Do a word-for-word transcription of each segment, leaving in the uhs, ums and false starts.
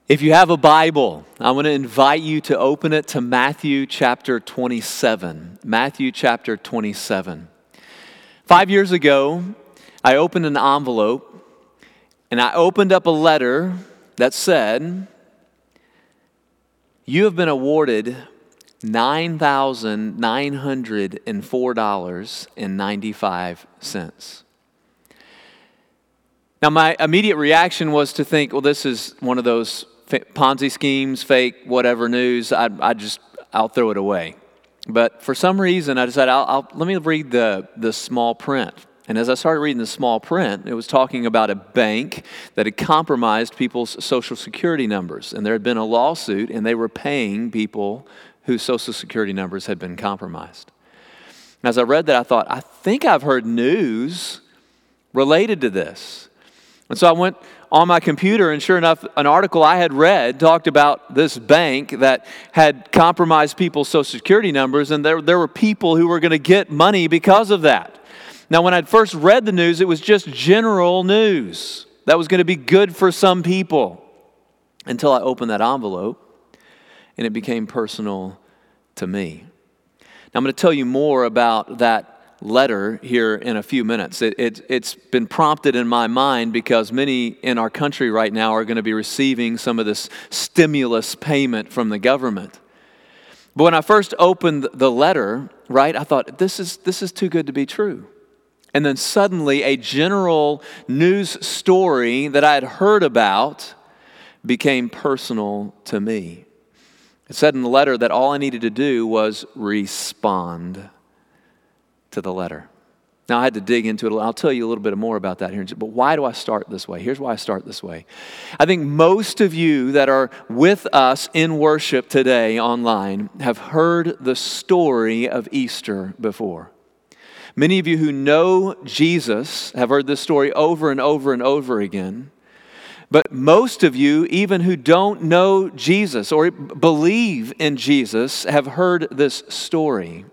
If you have a Bible, I want to invite you to open it to Matthew chapter twenty-seven. Matthew chapter twenty-seven. Five years ago, I opened an envelope and I opened up a letter that said, "You have been awarded nine thousand nine hundred four dollars and ninety-five cents. Now, my immediate reaction was to think, well, this is one of those Ponzi schemes, fake, whatever news. I, I just, I'll throw it away. But for some reason, I decided, I'll, I'll, let me read the, the small print. And as I started reading the small print, it was talking about a bank that had compromised people's social security numbers. And there had been a lawsuit, and they were paying people whose social security numbers had been compromised. And as I read that, I thought, I think I've heard news related to this. And so I went on my computer, and sure enough, an article I had read talked about this bank that had compromised people's social security numbers, and there, there were people who were going to get money because of that. Now, when I'd first read the news, it was just general news that was going to be good for some people, until I opened that envelope, and it became personal to me. Now, I'm going to tell you more about that letter here in a few minutes. It, it, it's been prompted in my mind because many in our country right now are going to be receiving some of this stimulus payment from the government. But when I first opened the letter, right, I thought, this is this is too good to be true. And then suddenly a general news story that I had heard about became personal to me. It said in the letter that all I needed to do was respond to the letter. Now, I had to dig into it. I'll tell you a little bit more about that here. But why do I start this way? Here's why I start this way. I think most of you that are with us in worship today online have heard the story of Easter before. Many of you who know Jesus have heard this story over and over and over again. But most of you, even who don't know Jesus or believe in Jesus, have heard this story.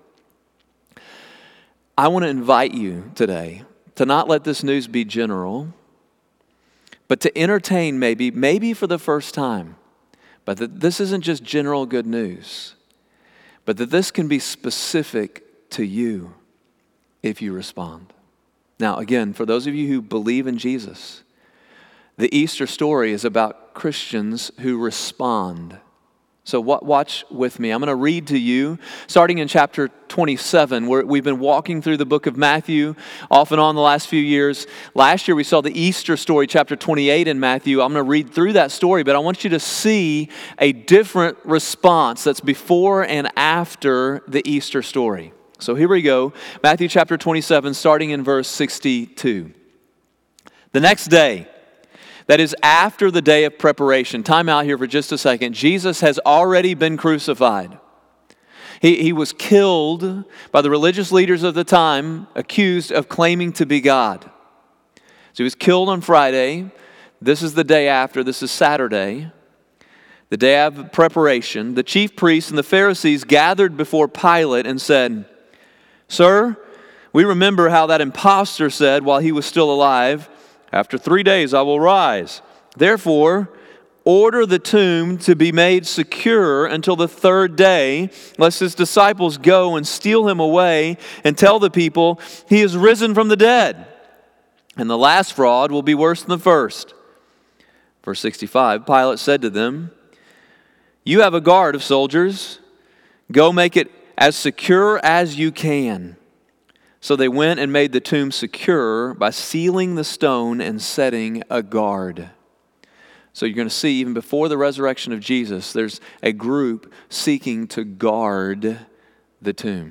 I want to invite you today to not let this news be general, but to entertain maybe, maybe for the first time, but that this isn't just general good news, but that this can be specific to you if you respond. Now, again, for those of you who believe in Jesus, the Easter story is about Christians who respond. So watch with me. I'm going to read to you, starting in chapter twenty-seven, where we've been walking through the book of Matthew off and on the last few years. Last year we saw the Easter story, chapter twenty-eight in Matthew. I'm going to read through that story, but I want you to see a different response that's before and after the Easter story. So here we go. Matthew chapter twenty-seven, starting in verse sixty-two. The next day, that is after the day of preparation. Time out here for just a second. Jesus has already been crucified. He, he was killed by the religious leaders of the time, accused of claiming to be God. So he was killed on Friday. This is the day after. This is Saturday, the day of preparation. The chief priests and the Pharisees gathered before Pilate and said, "Sir, we remember how that impostor said while he was still alive, 'After three days I will rise.' Therefore, order the tomb to be made secure until the third day, lest his disciples go and steal him away and tell the people, 'He is risen from the dead.' And the last fraud will be worse than the first." Verse sixty-five, Pilate said to them, "You have a guard of soldiers. Go make it as secure as you can." So they went and made the tomb secure by sealing the stone and setting a guard. So you're going to see, even before the resurrection of Jesus, there's a group seeking to guard the tomb.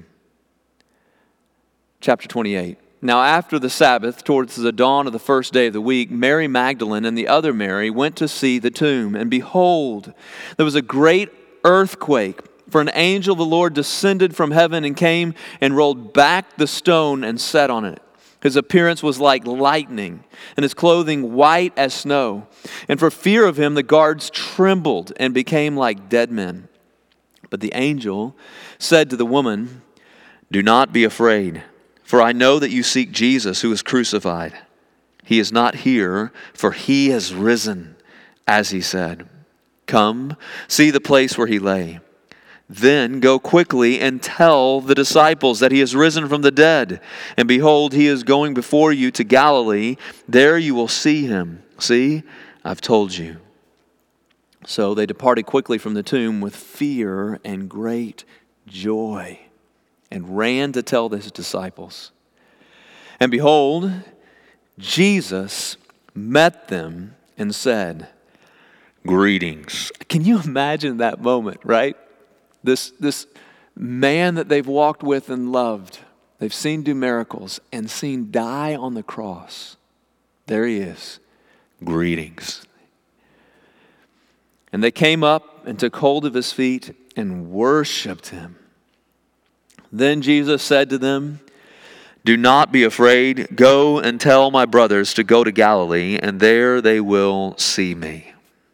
Chapter twenty-eight. Now after the Sabbath, towards the dawn of the first day of the week, Mary Magdalene and the other Mary went to see the tomb. And behold, there was a great earthquake. For an angel of the Lord descended from heaven and came and rolled back the stone and sat on it. His appearance was like lightning, and his clothing white as snow. And for fear of him, the guards trembled and became like dead men. But the angel said to the woman, "Do not be afraid, for I know that you seek Jesus who is crucified. He is not here, for he has risen, as he said. Come, see the place where he lay. Then go quickly and tell the disciples that he is risen from the dead. And behold, he is going before you to Galilee. There you will see him. See, I've told you." So they departed quickly from the tomb with fear and great joy, and ran to tell his disciples. And behold, Jesus met them and said, "Greetings." Can you imagine that moment, right? This, this man that they've walked with and loved, they've seen do miracles and seen die on the cross. There he is. "Greetings." And they came up and took hold of his feet and worshiped him. Then Jesus said to them, "Do not be afraid. Go and tell my brothers to go to Galilee, and there they will see me."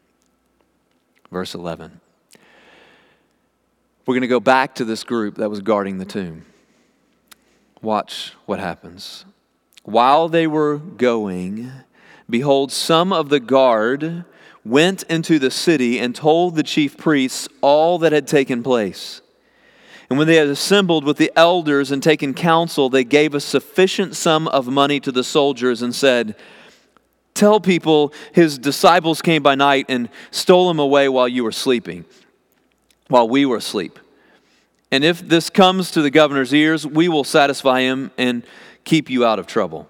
Verse eleven. We're going to go back to this group that was guarding the tomb. Watch what happens. While they were going, behold, some of the guard went into the city and told the chief priests all that had taken place. And when they had assembled with the elders and taken counsel, they gave a sufficient sum of money to the soldiers and said, "Tell people his disciples came by night and stole him away while you were sleeping, while we were asleep. And if this comes to the governor's ears, we will satisfy him and keep you out of trouble."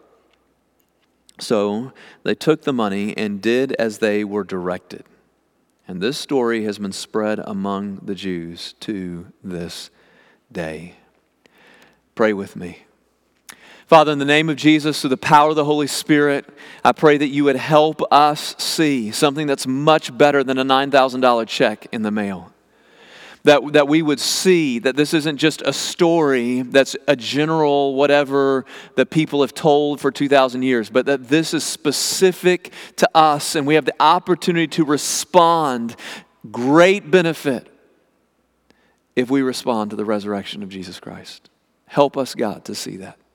So they took the money and did as they were directed. And this story has been spread among the Jews to this day. Pray with me. Father, in the name of Jesus, through the power of the Holy Spirit, I pray that you would help us see something that's much better than a nine thousand dollars check in the mail. That, that we would see that this isn't just a story that's a general whatever that people have told for two thousand years, but that this is specific to us and we have the opportunity to respond. Great benefit if we respond to the resurrection of Jesus Christ. Help us, God, to see that.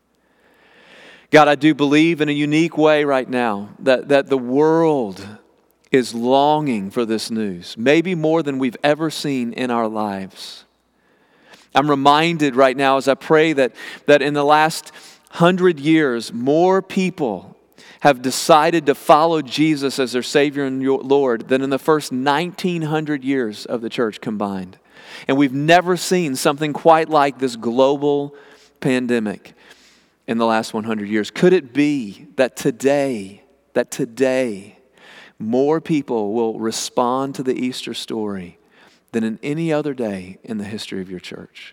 God, I do believe in a unique way right now that, that the world is longing for this news, maybe more than we've ever seen in our lives. I'm reminded right now as I pray that, that in the last hundred years, more people have decided to follow Jesus as their Savior and Lord than in the first nineteen hundred years of the church combined. And we've never seen something quite like this global pandemic in the last one hundred years. Could it be that today, that today, more people will respond to the Easter story than in any other day in the history of your church?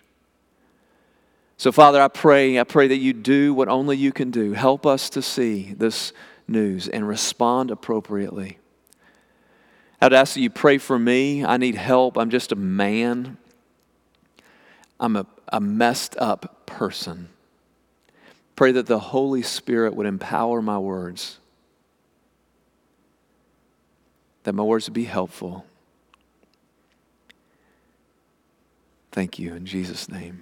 So, Father, I pray, I pray that you do what only you can do. Help us to see this news and respond appropriately. I'd ask that you pray for me. I need help. I'm just a man. I'm a, a messed up person. Pray that the Holy Spirit would empower my words, that my words would be helpful. Thank you in Jesus' name.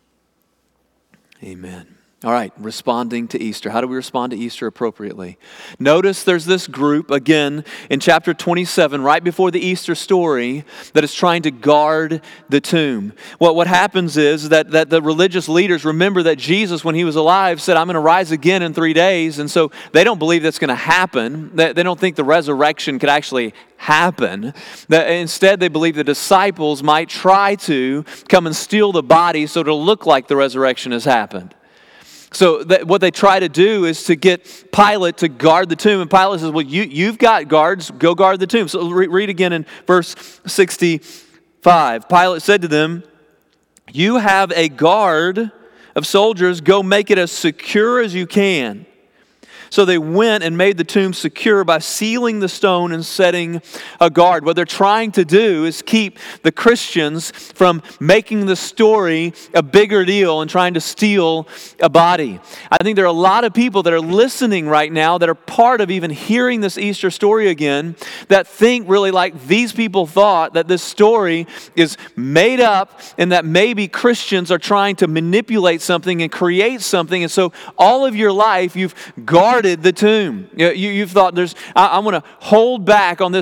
Amen. All right, responding to Easter. How do we respond to Easter appropriately? Notice there's this group, again, in chapter twenty-seven, right before the Easter story, that is trying to guard the tomb. Well, what happens is that, that the religious leaders remember that Jesus, when he was alive, said, "I'm going to rise again in three days." And so they don't believe that's going to happen. They, they don't think the resurrection could actually happen. That instead, they believe the disciples might try to come and steal the body so it'll look like the resurrection has happened. So that what they try to do is to get Pilate to guard the tomb. And Pilate says, "Well, you, you've got guards, go guard the tomb." So re- read again in verse sixty-five. Pilate said to them, "You have a guard of soldiers, go make it as secure as you can." So they went and made the tomb secure by sealing the stone and setting a guard. What they're trying to do is keep the Christians from making the story a bigger deal and trying to steal a body. I think there are a lot of people that are listening right now that are part of even hearing this Easter story again that think really like these people thought, that this story is made up and that maybe Christians are trying to manipulate something and create something. And so all of your life you've guarded the tomb. You, you've thought, there's, I, I'm going to hold back on this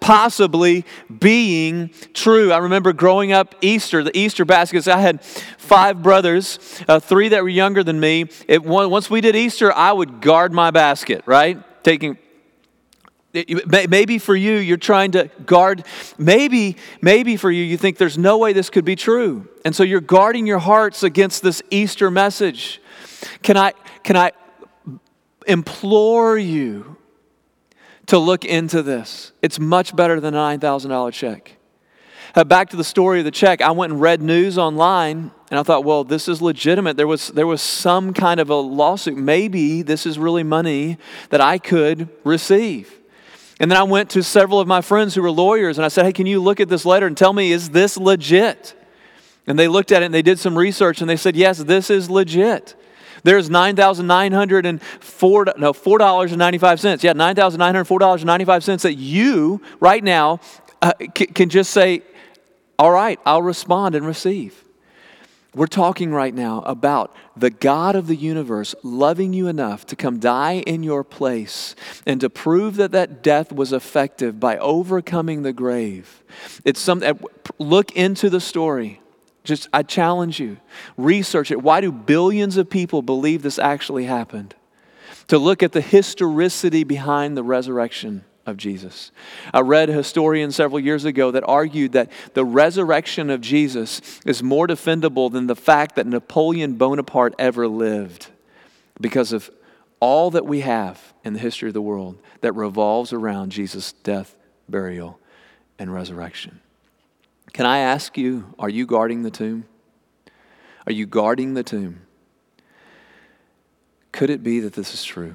possibly being true. I remember growing up Easter, the Easter baskets. I had five brothers, uh, three that were younger than me. It, once we did Easter, I would guard my basket, right? Taking Maybe for you, you're trying to guard, maybe, maybe for you, you think there's no way this could be true. And so you're guarding your hearts against this Easter message. Can I, can I implore you to look into this? It's much better than a nine thousand dollars check. Uh, back to the story of the check, I went and read news online, and I thought, well, this is legitimate. There was, there was some kind of a lawsuit. Maybe this is really money that I could receive. And then I went to several of my friends who were lawyers, and I said, hey, can you look at this letter and tell me, is this legit? And they looked at it and they did some research, and they said, yes, this is legit. There's nine thousand nine hundred four dollars, no, four dollars and ninety-five cents. Yeah, nine thousand nine hundred four dollars and ninety-five cents that you, right now, uh, c- can just say, all right, I'll respond and receive. We're talking right now about the God of the universe loving you enough to come die in your place and to prove that that death was effective by overcoming the grave. It's something, look into the story. Just, I challenge you, research it. Why do billions of people believe this actually happened? To look at the historicity behind the resurrection of Jesus. I read a historian several years ago that argued that the resurrection of Jesus is more defendable than the fact that Napoleon Bonaparte ever lived, because of all that we have in the history of the world that revolves around Jesus' death, burial, and resurrection. Can I ask you, are you guarding the tomb? Are you guarding the tomb? Could it be that this is true?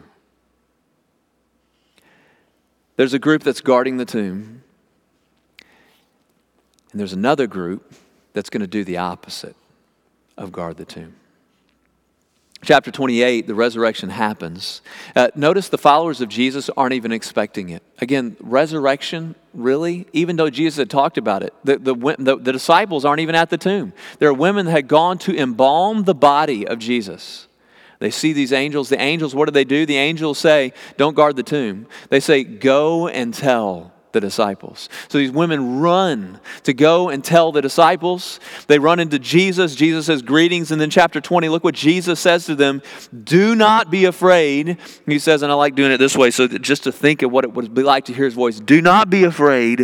There's a group that's guarding the tomb, and there's another group that's going to do the opposite of guard the tomb. Chapter twenty-eight, the resurrection happens. Uh, notice the followers of Jesus aren't even expecting it. Again, resurrection, really? Even though Jesus had talked about it, the, the, the, the disciples aren't even at the tomb. There are women that had gone to embalm the body of Jesus. They see these angels. The angels, what do they do? The angels say, don't guard the tomb. They say, go and tell the disciples. So these women run to go and tell the disciples. They run into Jesus. Jesus says, greetings. And then chapter twenty, look what Jesus says to them. Do not be afraid. He says, and I like doing it this way, so just to think of what it would be like to hear his voice. Do not be afraid.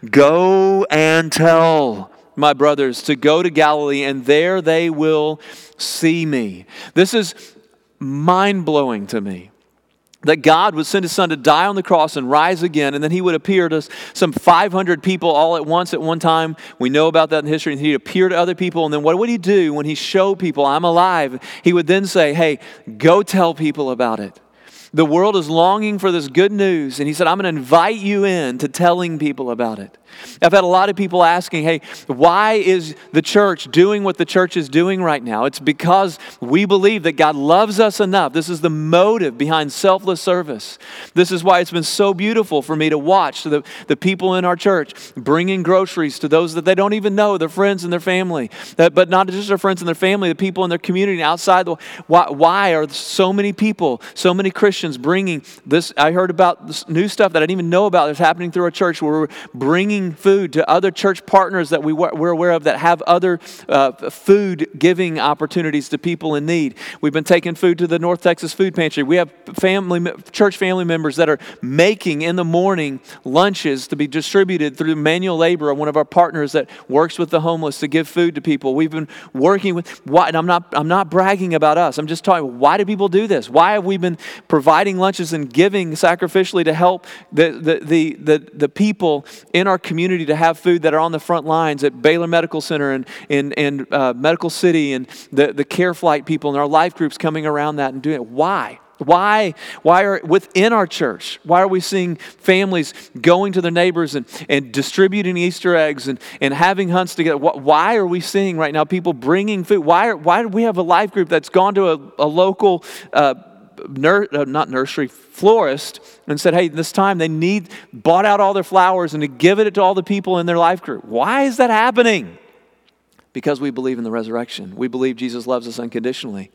Go and tell my brothers to go to Galilee, and there they will see me. This is mind-blowing to me, that God would send his son to die on the cross and rise again, and then he would appear to some five hundred people all at once at one time. We know about that in history. And he'd appear to other people, and then what would he do when he showed people, I'm alive? He would then say, hey, go tell people about it. The world is longing for this good news, and he said, I'm going to invite you in to telling people about it. I've had a lot of people asking, hey, why is the church doing what the church is doing right now? It's because we believe that God loves us enough. This is the motive behind selfless service. This is why it's been so beautiful for me to watch the, the people in our church bringing groceries to those that they don't even know, their friends and their family. That, but not just their friends and their family, the people in their community and outside. The, why, why are so many people, so many Christians bringing this? I heard about this new stuff that I didn't even know about that's happening through our church, where we're bringing food to other church partners that we, we're aware of that have other uh, food giving opportunities to people in need. We've been taking food to the North Texas Food Pantry. We have family, church family members that are making in the morning lunches to be distributed through manual labor, one of our partners that works with the homeless to give food to people. We've been working with, why, and I'm not, I'm not bragging about us. I'm just talking, why do people do this? Why have we been providing lunches and giving sacrificially to help the, the, the, the, the people in our community community to have food that are on the front lines at Baylor Medical Center and, and, and uh, Medical City, and the, the Care Flight people and our life groups coming around that and doing it. Why? Why, why are within our church, why are we seeing families going to their neighbors and, and distributing Easter eggs and, and having hunts together? Why are we seeing right now people bringing food? Why, are, why do we have a life group that's gone to a, a local uh, Nur, uh, not nursery, florist, and said, hey, this time they need, bought out all their flowers and to give it to all the people in their life group? Why is that happening? Because we believe in the resurrection. We believe Jesus loves us unconditionally.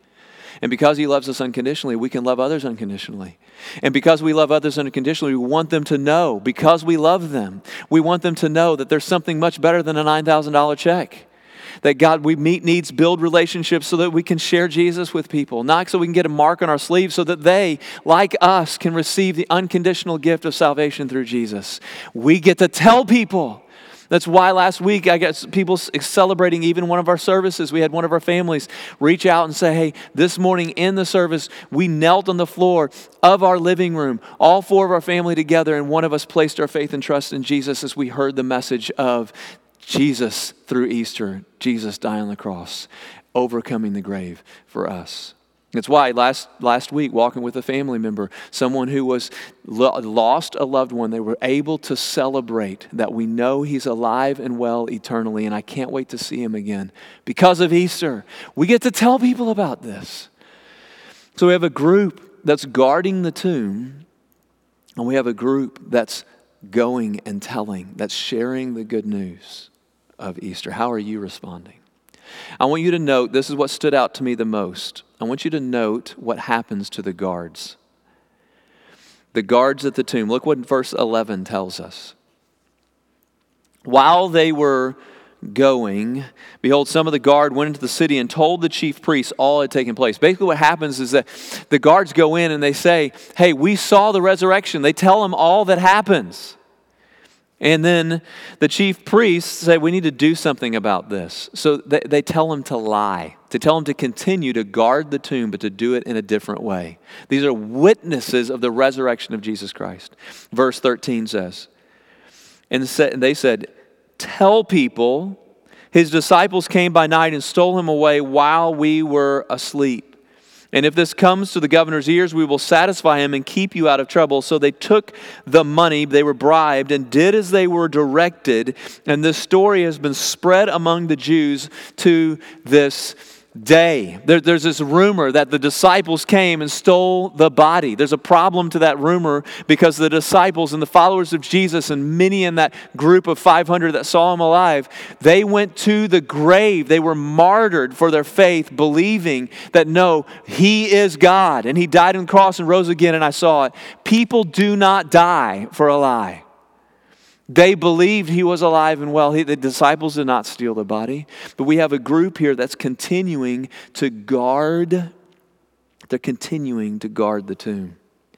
And because he loves us unconditionally, we can love others unconditionally. And because we love others unconditionally, we want them to know, because we love them, we want them to know that there's something much better than a nine thousand dollars check. That God, we meet needs, build relationships so that we can share Jesus with people. Not so we can get a mark on our sleeve so that they, like us, can receive the unconditional gift of salvation through Jesus. We get to tell people. That's why last week I got people celebrating even one of our services. We had one of our families reach out and say, hey, this morning in the service, we knelt on the floor of our living room, all four of our family together, and one of us placed our faith and trust in Jesus as we heard the message of Jesus through Easter, Jesus dying on the cross, overcoming the grave for us. That's why last last week, walking with a family member, someone who was lo- lost a loved one, they were able to celebrate that we know he's alive and well eternally, and I can't wait to see him again. Because of Easter, we get to tell people about this. So we have a group that's guarding the tomb, and we have a group that's going and telling, that's sharing the good news of Easter. How are you responding? I want you to note, this is what stood out to me the most. I want you to note what happens to the guards. The guards at the tomb. Look what verse eleven tells us. While they were going, behold, some of the guard went into the city and told the chief priests all had taken place. Basically what happens is that the guards go in and they say, hey, we saw the resurrection. They tell them all that happens. And then the chief priests say, we need to do something about this. So they, they tell him to lie, to tell him to continue to guard the tomb, but to do it in a different way. These are witnesses of the resurrection of Jesus Christ. Verse thirteen says, and they said, tell people his disciples came by night and stole him away while we were asleep. And if this comes to the governor's ears, we will satisfy him and keep you out of trouble. So they took the money, they were bribed, and did as they were directed. And this story has been spread among the Jews to this day. There, there's this rumor that the disciples came and stole the body. There's a problem to that rumor because the disciples and the followers of Jesus and many in that group of five hundred that saw him alive, they went to the grave. They were martyred for their faith, believing that no, he is God and he died on the cross and rose again, and I saw it. People do not die for a lie. They believed he was alive and well. He, the disciples did not steal the body. But we have a group here that's continuing to guard. They're continuing to guard the tomb.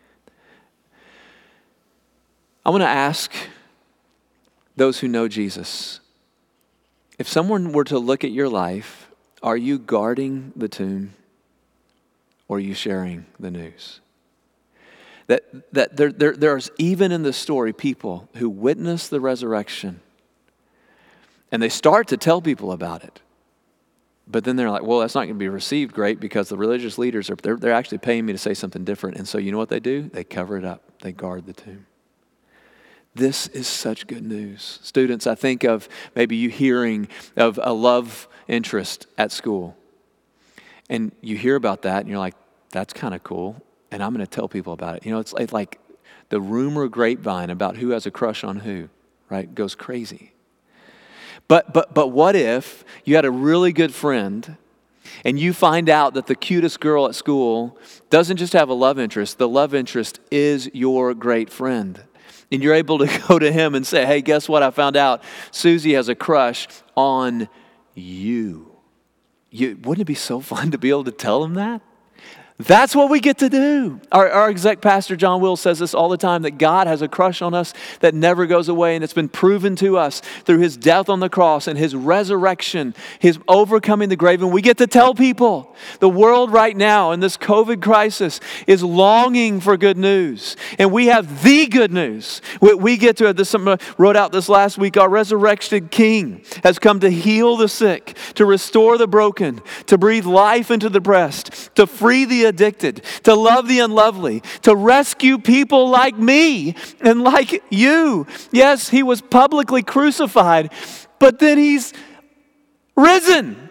I want to ask those who know Jesus, if someone were to look at your life, are you guarding the tomb or are you sharing the news? That, that there, there, there's even in the story people who witness the resurrection and they start to tell people about it. But then they're like, well, that's not going to be received great because the religious leaders, are they're, they're actually paying me to say something different. And so you know what they do? They cover it up. They guard the tomb. This is such good news. Students, I think of maybe you hearing of a love interest at school. And you hear about that and you're like, that's kind of cool. And I'm going to tell people about it. You know, it's like the rumor grapevine about who has a crush on who, right? Goes crazy. But but but what if you had a really good friend and you find out that the cutest girl at school doesn't just have a love interest, the love interest is your great friend. And you're able to go to him and say, hey, guess what? I found out Susie has a crush on you. You wouldn't it be so fun to be able to tell him that? That's what we get to do. Our, our exec pastor, John Will, says this all the time, that God has a crush on us that never goes away. And it's been proven to us through his death on the cross and his resurrection, his overcoming the grave. And we get to tell people. The world right now in this COVID crisis is longing for good news. And we have the good news. We, we get to, this someone wrote out this last week, our resurrected King has come to heal the sick, to restore the broken, to breathe life into the depressed, to free the addicted, to love the unlovely, to rescue people like me and like you. Yes, he was publicly crucified, but then he's risen.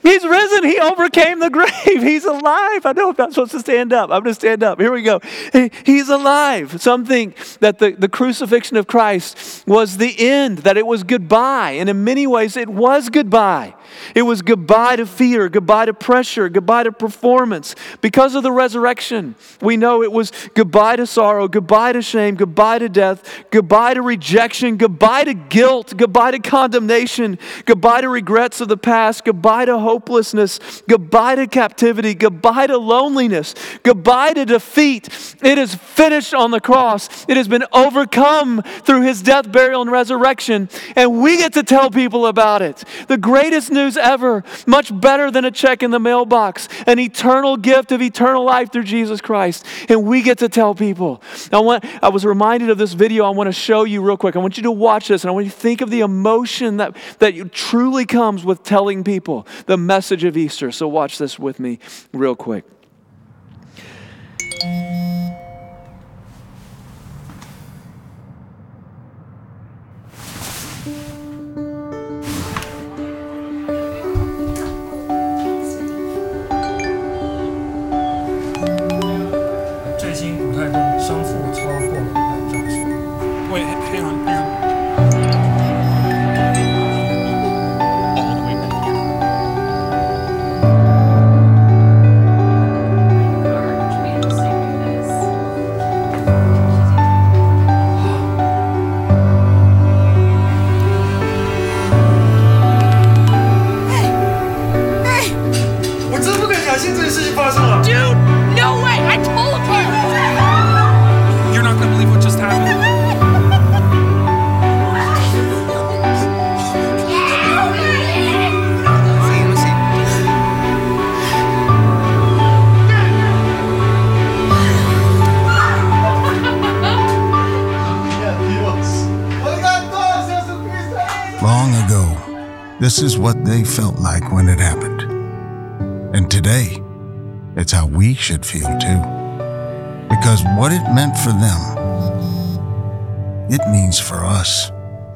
He's risen. He overcame the grave. He's alive. I know if I'm supposed to stand up. I'm going to stand up. Here we go. He, he's alive. Some think that the, the crucifixion of Christ was the end, that it was goodbye. And in many ways, it was goodbye. It was goodbye to fear, goodbye to pressure, goodbye to performance. Because of the resurrection, we know it was goodbye to sorrow, goodbye to shame, goodbye to death, goodbye to rejection, goodbye to guilt, goodbye to condemnation, goodbye to regrets of the past, goodbye to hopelessness, goodbye to captivity, goodbye to loneliness, goodbye to defeat. It is finished on the cross. It has been overcome through his death, burial, and resurrection. And we get to tell people about it. The greatest news ever, much better than a check in the mailbox, an eternal gift of eternal life through Jesus Christ. And we get to tell people. I want, I was reminded of this video I want to show you real quick. I want you to watch this and I want you to think of the emotion that, that truly comes with telling people the message of Easter. So watch this with me real quick. Wait, hang on, hang on. All the way back here. Dude, no way! I told you! You're not gonna believe what just happened. Long ago, this is what they felt like when it happened. And today, it's how we should feel too. Because what it meant for them, it means for us.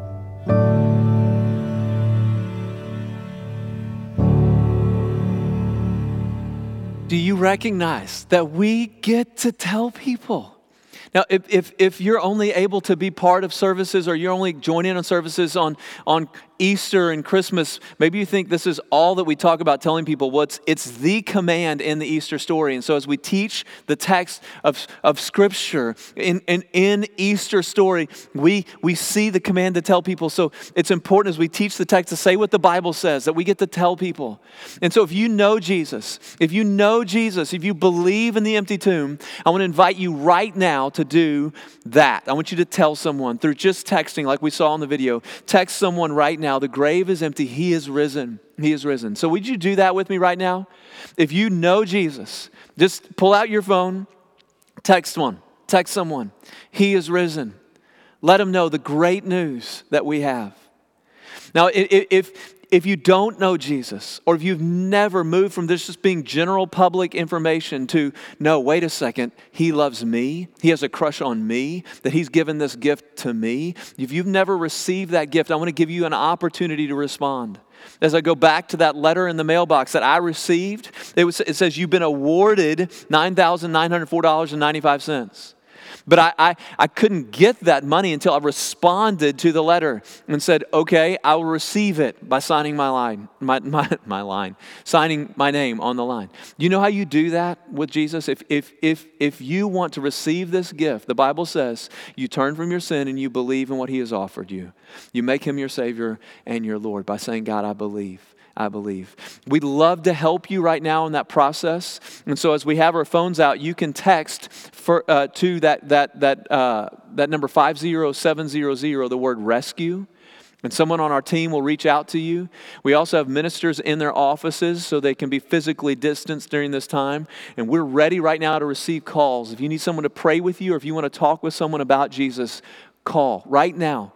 Do you recognize that we get to tell people? Now, if, if, if you're only able to be part of services or you're only joining on services on, on Easter and Christmas, maybe you think this is all that we talk about telling people. Well, it's, it's the command in the Easter story. And so as we teach the text of, of Scripture in, in, in Easter story, we, we see the command to tell people. So it's important as we teach the text to say what the Bible says, that we get to tell people. And so if you know Jesus, if you know Jesus, if you believe in the empty tomb, I want to invite you right now to do that. I want you to tell someone through just texting like we saw in the video. Text someone right now. The grave is empty. He is risen. He is risen. So would you do that with me right now? If you know Jesus, just pull out your phone, text one, text someone. He is risen. Let them know the great news that we have. Now, if if you don't know Jesus, or if you've never moved from this just being general public information to, no, wait a second, he loves me, he has a crush on me, that he's given this gift to me. If you've never received that gift, I want to give you an opportunity to respond. As I go back to that letter in the mailbox that I received, it, was, it says you've been awarded nine thousand nine hundred four dollars and ninety-five cents. But I, I, I couldn't get that money until I responded to the letter and said, okay, I will receive it by signing my line, my, my, my line, signing my name on the line. You know how you do that with Jesus? If, if, if, if you want to receive this gift, the Bible says you turn from your sin and you believe in what he has offered you. You make him your Savior and your Lord by saying, God, I believe. I believe. We'd love to help you right now in that process. And so as we have our phones out, you can text for, uh, to that, that, that, uh, that number five zero seven zero zero, the word rescue. And someone on our team will reach out to you. We also have ministers in their offices so they can be physically distanced during this time. And we're ready right now to receive calls. If you need someone to pray with you or if you want to talk with someone about Jesus, call right now.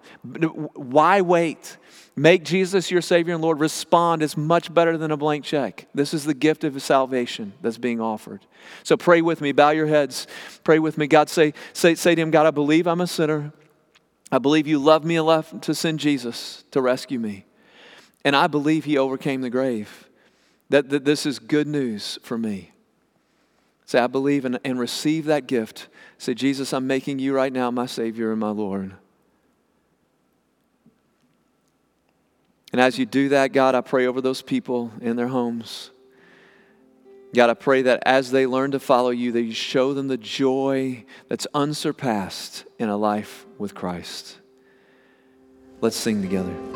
Why wait? Make Jesus your Savior and Lord. Respond. It's much better than a blank check. This is the gift of salvation that's being offered. So pray with me. Bow your heads. Pray with me. God, say, say, say to him, God, I believe I'm a sinner. I believe you love me enough to send Jesus to rescue me. And I believe he overcame the grave. That, that this is good news for me. Say, I believe and, and receive that gift. Say, Jesus, I'm making you right now my Savior and my Lord. And as you do that, God, I pray over those people in their homes. God, I pray that as they learn to follow you, that you show them the joy that's unsurpassed in a life with Christ. Let's sing together.